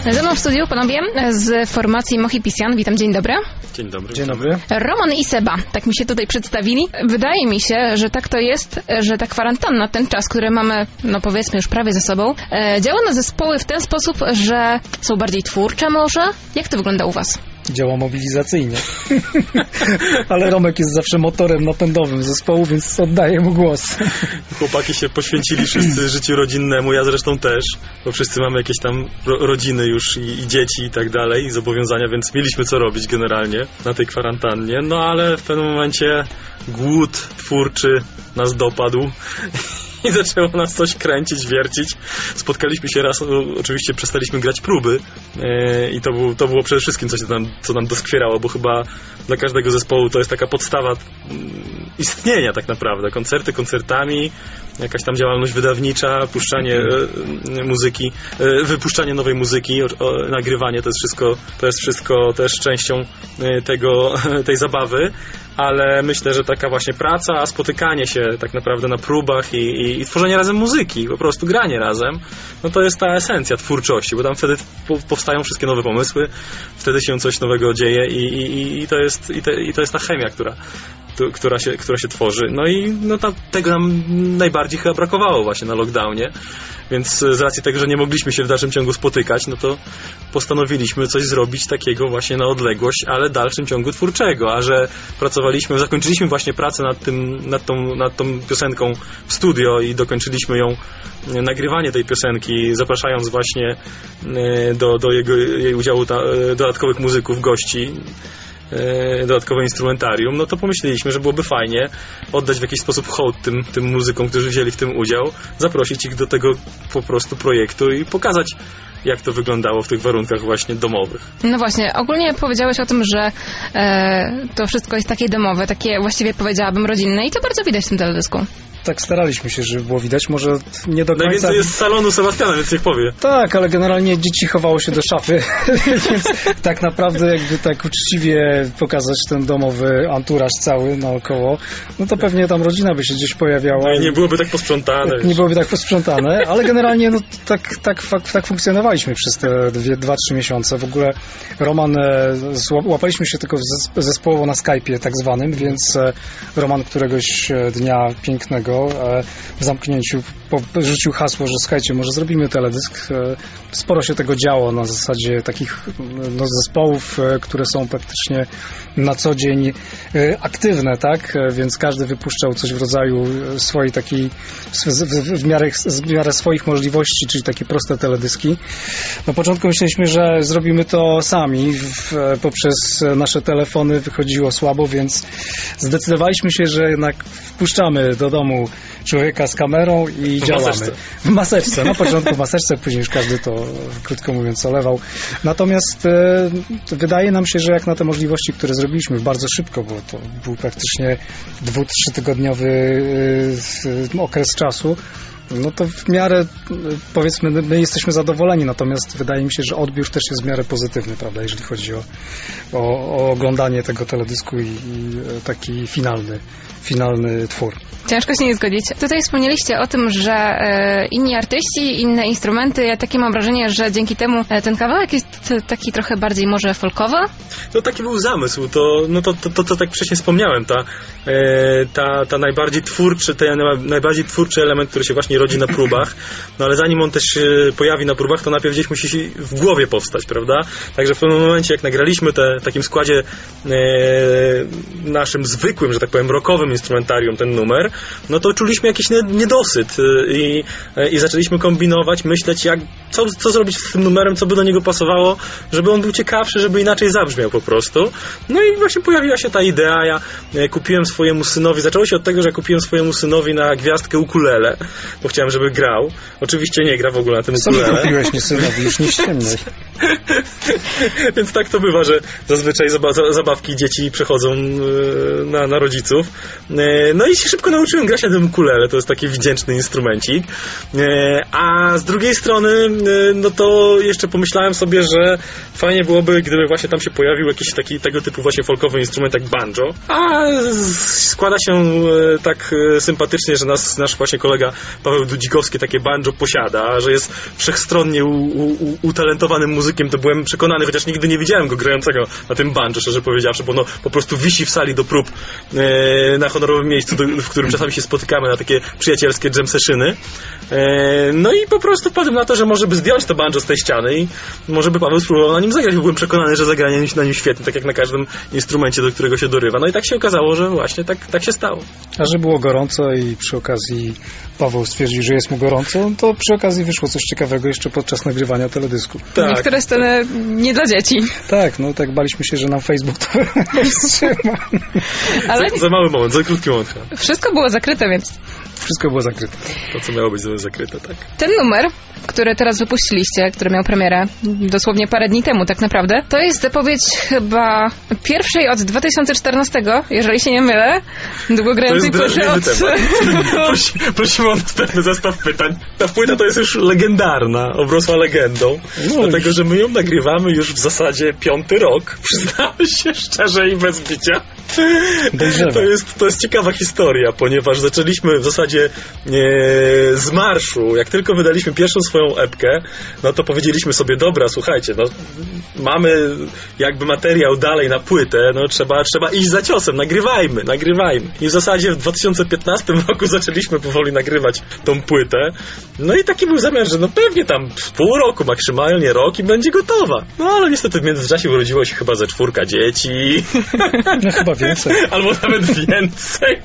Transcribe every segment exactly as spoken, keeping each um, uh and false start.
Ze mną w studiu panowie z formacji Mohipisjan. Witam, dzień dobry. Dzień dobry. Dzień dobry. Roman i Seba, tak mi się tutaj przedstawili. Wydaje mi się, że tak to jest, że ta kwarantanna, ten czas, który mamy, no powiedzmy już prawie ze sobą, e, działa na zespoły w ten sposób, że są bardziej twórcze może? Jak to wygląda u was? Działa mobilizacyjnie. Ale Romek jest zawsze motorem napędowym zespołu, więc oddaję mu głos. Chłopaki się poświęcili wszyscy życiu rodzinnemu, ja zresztą też, bo wszyscy mamy jakieś tam ro- rodziny już i, i dzieci i tak dalej, i zobowiązania, więc mieliśmy co robić generalnie na tej kwarantannie. No ale w pewnym momencie głód twórczy nas dopadł. I zaczęło nas coś kręcić, wiercić. Spotkaliśmy się raz, no, oczywiście przestaliśmy grać próby yy, i to, był, to było przede wszystkim coś, co nam, co nam doskwierało, bo chyba dla każdego zespołu to jest taka podstawa yy, istnienia tak naprawdę. Koncerty koncertami, jakaś tam działalność wydawnicza, puszczanie yy, muzyki, yy, wypuszczanie nowej muzyki, o, o, nagrywanie, to jest wszystko, to jest wszystko też częścią yy, tego, tej zabawy. Ale myślę, że taka właśnie praca, spotykanie się tak naprawdę na próbach i, i, i tworzenie razem muzyki, po prostu granie razem, no to jest ta esencja twórczości, bo tam wtedy powstają wszystkie nowe pomysły, wtedy się coś nowego dzieje i, i, i, to, jest, i, te, i to jest ta chemia, która, tu, która, się, która się tworzy. No i no ta, tego nam najbardziej chyba brakowało właśnie na lockdownie, więc z racji tego, że nie mogliśmy się w dalszym ciągu spotykać, no to postanowiliśmy coś zrobić takiego właśnie na odległość, ale w dalszym ciągu twórczego, a że pracowaliśmy, zakończyliśmy właśnie pracę nad tym, nad tą, nad tą piosenką w studio i dokończyliśmy ją, nagrywanie tej piosenki, zapraszając właśnie do, do jego, jej udziału ta, dodatkowych muzyków, gości, dodatkowe instrumentarium, no to pomyśleliśmy, że byłoby fajnie oddać w jakiś sposób hołd tym, tym muzykom, którzy wzięli w tym udział, zaprosić ich do tego po prostu projektu i pokazać, jak to wyglądało w tych warunkach właśnie domowych. No właśnie, ogólnie powiedziałeś o tym, że e, to wszystko jest takie domowe, takie właściwie powiedziałabym rodzinne i to bardzo widać w tym teledysku. Tak staraliśmy się, żeby było widać. Może nie do końca... Najwięcej jest z salonu Sebastiana, więc niech powie. Tak, ale generalnie dzieci chowało się do szafy, więc tak naprawdę jakby tak uczciwie pokazać ten domowy anturaż cały naokoło, no to pewnie tam rodzina by się gdzieś pojawiała. No i nie byłoby tak posprzątane. Nie byłoby tak posprzątane, ale generalnie no, tak, tak, tak, tak funkcjonowaliśmy przez te dwa trzy miesiące. W ogóle Roman, łapaliśmy się tylko zespołowo na Skype'ie tak zwanym, więc Roman któregoś dnia pięknego w zamknięciu rzucił hasło, że słuchajcie, może zrobimy teledysk. Sporo się tego działo na zasadzie takich no, zespołów, które są praktycznie na co dzień aktywne, tak? Więc każdy wypuszczał coś w rodzaju swojej takiej w miarę, w miarę swoich możliwości, czyli takie proste teledyski. Na początku myśleliśmy, że zrobimy to sami. Poprzez nasze telefony wychodziło słabo, więc zdecydowaliśmy się, że jednak wpuszczamy do domu człowieka z kamerą i w działamy. Maseczce. W maseczce. Na początku w maseczce, później już każdy to, krótko mówiąc, olewał. Natomiast e, wydaje nam się, że jak na te możliwości, które zrobiliśmy bardzo szybko, bo to był praktycznie dwu, trzytygodniowy e, okres czasu, no to w miarę, powiedzmy, my jesteśmy zadowoleni, natomiast wydaje mi się, że odbiór też jest w miarę pozytywny, prawda, jeżeli chodzi o, o, o oglądanie tego teledysku i, i taki finalny, finalny twór. Ciężko się nie zgodzić. Tutaj wspomnieliście o tym, że e, inni artyści, inne instrumenty, ja takie mam wrażenie, że dzięki temu e, ten kawałek jest taki trochę bardziej może folkowy. To taki był zamysł, to, no to, to, to, to tak wcześniej wspomniałem, ta, e, ta, ta najbardziej twórczy, ten najbardziej twórczy element, który się właśnie rodzi na próbach, no ale zanim on też się pojawi na próbach, to najpierw gdzieś musi w głowie powstać, prawda? Także w pewnym momencie, jak nagraliśmy te, w takim składzie e, naszym zwykłym, że tak powiem, rockowym instrumentarium ten numer, no to czuliśmy jakiś niedosyt i, i zaczęliśmy kombinować, myśleć, jak, co, co zrobić z tym numerem, co by do niego pasowało, żeby on był ciekawszy, żeby inaczej zabrzmiał po prostu. No i właśnie pojawiła się ta idea, ja kupiłem swojemu synowi, zaczęło się od tego, że kupiłem swojemu synowi na gwiazdkę ukulele, bo chciałem, żeby grał. Oczywiście nie gra w ogóle na tym ukulele. Co kupiłeś mi synowi, już nie ściemniaj. Więc tak to bywa, że zazwyczaj zabawki dzieci przechodzą na, na rodziców. No i się szybko nauczyłem grać na tym ukulele, to jest taki wdzięczny instrumencik. A z drugiej strony, no to jeszcze pomyślałem sobie, że fajnie byłoby, gdyby właśnie tam się pojawił jakiś taki tego typu właśnie folkowy instrument jak banjo. A składa się tak sympatycznie, że nas, nasz właśnie kolega Paweł Dudzikowski takie banjo posiada, że jest wszechstronnie u, u, utalentowany muzykiem muzykiem, to byłem przekonany, chociaż nigdy nie widziałem go grającego na tym banjo, szczerze powiedziawszy, bo no po prostu wisi w sali do prób e, na honorowym miejscu, do, w którym czasami się spotykamy na takie przyjacielskie jam seszyny. E, no i po prostu wpadłem na to, że może by zdjąć to banjo z tej ściany i może by Paweł spróbował na nim zagrać. Byłem przekonany, że zagranie na nim świetnie, tak jak na każdym instrumencie, do którego się dorywa. No i tak się okazało, że właśnie tak, tak się stało. A że było gorąco i przy okazji Paweł stwierdził, że jest mu gorąco, to przy okazji wyszło coś ciekawego jeszcze podczas nagrywania teledysku. Tak. Niektóre sceny nie dla dzieci. Tak, no tak baliśmy się, że nam Facebook to wstrzyma. Ale za, za mały moment, za krótki moment. Wszystko było zakryte, więc... Wszystko było zakryte. To, co miało być zakryte, tak. Ten numer, który teraz wypuściliście, który miał premierę dosłownie parę dni temu tak naprawdę, to jest zapowiedź chyba pierwszej od dwa tysiące czternastego, jeżeli się nie mylę, długogrającej płyty od... Prosi, prosimy o następny zestaw pytań. Ta płyta to jest już legendarna, obrosła legendą, no dlatego, że my ją nagrywamy już w zasadzie piąty rok. Przyznamy się szczerze i bez bicia. To jest, to jest ciekawa historia, ponieważ zaczęliśmy w zasadzie e, z marszu. Jak tylko wydaliśmy pierwszą swoją epkę, no to powiedzieliśmy sobie, dobra, słuchajcie, no mamy jakby materiał dalej na płytę, no trzeba, trzeba iść za ciosem, nagrywajmy, nagrywajmy. I w zasadzie w dwa tysiące piętnastym roku zaczęliśmy powoli nagrywać tą płytę. No i taki był zamiar, że no pewnie tam pół roku, maksymalnie rok i będzie gotowa. No ale niestety w międzyczasie urodziło się chyba ze czwórka dzieci. No chyba więcej. Albo nawet więcej.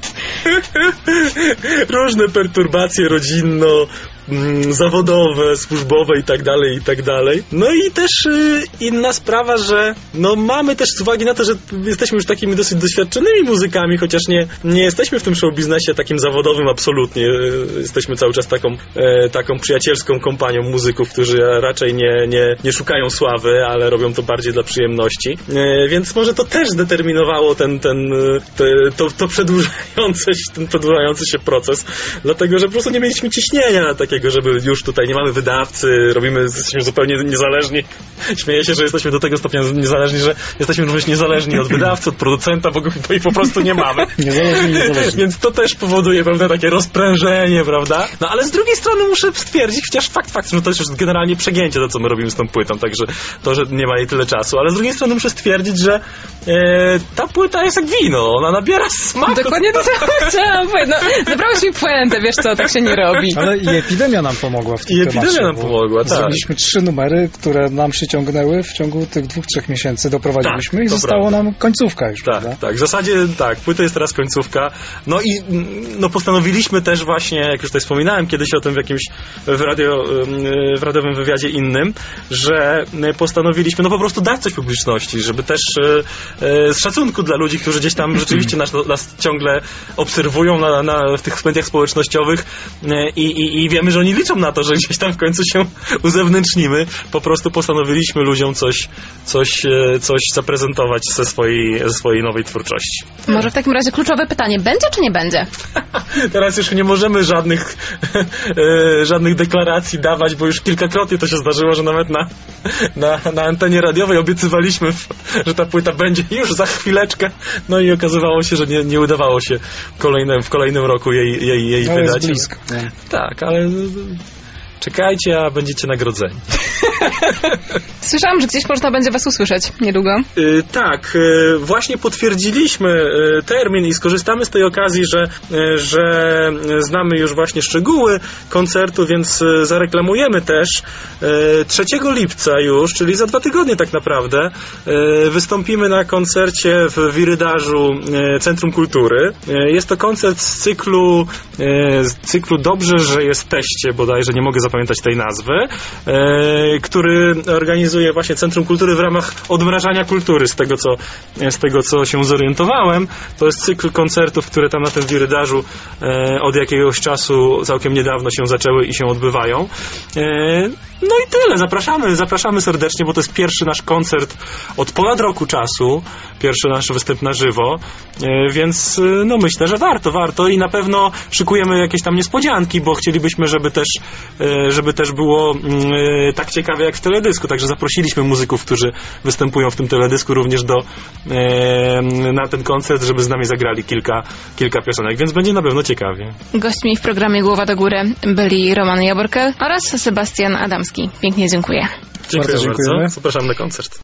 Różne perturbacje rodzinno zawodowe, służbowe i tak dalej, i tak dalej. No i też y, inna sprawa, że no mamy też z uwagi na to, że jesteśmy już takimi dosyć doświadczonymi muzykami, chociaż nie, nie jesteśmy w tym show biznesie takim zawodowym absolutnie. Y, jesteśmy cały czas taką, y, taką przyjacielską kompanią muzyków, którzy raczej nie, nie, nie szukają sławy, ale robią to bardziej dla przyjemności. Y, więc może to też zdeterminowało ten, ten, te, to, to przedłużające się, ten przedłużający się proces, dlatego, że po prostu nie mieliśmy ciśnienia na takie żeby już tutaj nie mamy wydawcy, robimy, jesteśmy zupełnie niezależni. Śmieję się, że jesteśmy do tego stopnia niezależni, że jesteśmy również niezależni od wydawcy, od producenta, bo, bo ich po prostu nie mamy. Niezależni, niezależni. Więc to też powoduje pewne takie rozprężenie, prawda? No ale z drugiej strony muszę stwierdzić, chociaż fakt, fakt, że to jest już generalnie przegięcie to, co my robimy z tą płytą, także to, że nie ma jej tyle czasu, ale z drugiej strony muszę stwierdzić, że e, ta płyta jest jak wino, ona nabiera smaku. Dokładnie to chciałam powiedzieć. No, zabrałeś mi puentę, wiesz co, tak się nie robi. Ale i epidemia nam pomogła w tym I temacie. I epidemia nam pomogła, tak. Zrobiliśmy trzy numery, które nam przyciągnęły w ciągu tych dwóch, trzech miesięcy, doprowadziliśmy tak, i została prawda. nam końcówka już, tak, prawda? Tak, w zasadzie tak, płyta jest teraz końcówka. No i no postanowiliśmy też właśnie, jak już tutaj wspominałem kiedyś o tym w jakimś w, radio, w radiowym wywiadzie innym, że postanowiliśmy no po prostu dać coś publiczności, żeby też e, z szacunku dla ludzi, którzy gdzieś tam rzeczywiście nas, nas ciągle obserwują na, na, w tych mediach społecznościowych e, i, i, i wiemy, że oni liczą na to, że gdzieś tam w końcu się uzewnętrznimy. Po prostu postanowiliśmy ludziom coś, coś, coś zaprezentować ze swojej, ze swojej nowej twórczości. Może w takim razie kluczowe pytanie, będzie czy nie będzie? Teraz już nie możemy żadnych żadnych deklaracji dawać, bo już kilkakrotnie to się zdarzyło, że nawet na, na, na antenie radiowej obiecywaliśmy, że ta płyta będzie już za chwileczkę, no i okazywało się, że nie, nie udawało się kolejnym, w kolejnym roku jej, jej, jej no wydać. Jest blisko. Nie? Tak, ale czekajcie, a będziecie nagrodzeni. Słyszałam, że gdzieś można będzie was usłyszeć niedługo. Yy, tak, yy, właśnie potwierdziliśmy yy, termin i skorzystamy z tej okazji, że, yy, że znamy już właśnie szczegóły koncertu, więc yy, zareklamujemy też. Yy, trzeciego lipca już, czyli za dwa tygodnie tak naprawdę, yy, wystąpimy na koncercie w Wirydarzu yy, Centrum Kultury. Yy, jest to koncert z cyklu, yy, z cyklu Dobrze, że jesteście, bodajże nie mogę zapamiętać tej nazwy, yy, który organizuje właśnie Centrum Kultury w ramach odmrażania kultury, z tego co, z tego, co się zorientowałem. To jest cykl koncertów, które tam na tym Wirydarzu e, od jakiegoś czasu całkiem niedawno się zaczęły i się odbywają. E, no i tyle. Zapraszamy, zapraszamy serdecznie, bo to jest pierwszy nasz koncert od ponad roku czasu. Pierwszy nasz występ na żywo. E, więc no myślę, że warto, warto i na pewno szykujemy jakieś tam niespodzianki, bo chcielibyśmy, żeby też, e, żeby też było e, tak ciekawie jak w teledysku. Także zaprosiliśmy muzyków, którzy występują w tym teledysku również do, e, na ten koncert, żeby z nami zagrali kilka, kilka piosenek, więc będzie na pewno ciekawie. Gośćmi w programie Głowa do Góry byli Roman Jaworkel oraz Sebastian Adamski. Pięknie dziękuję. Dziękuję bardzo. Dziękujemy. bardzo. Zapraszam na koncert.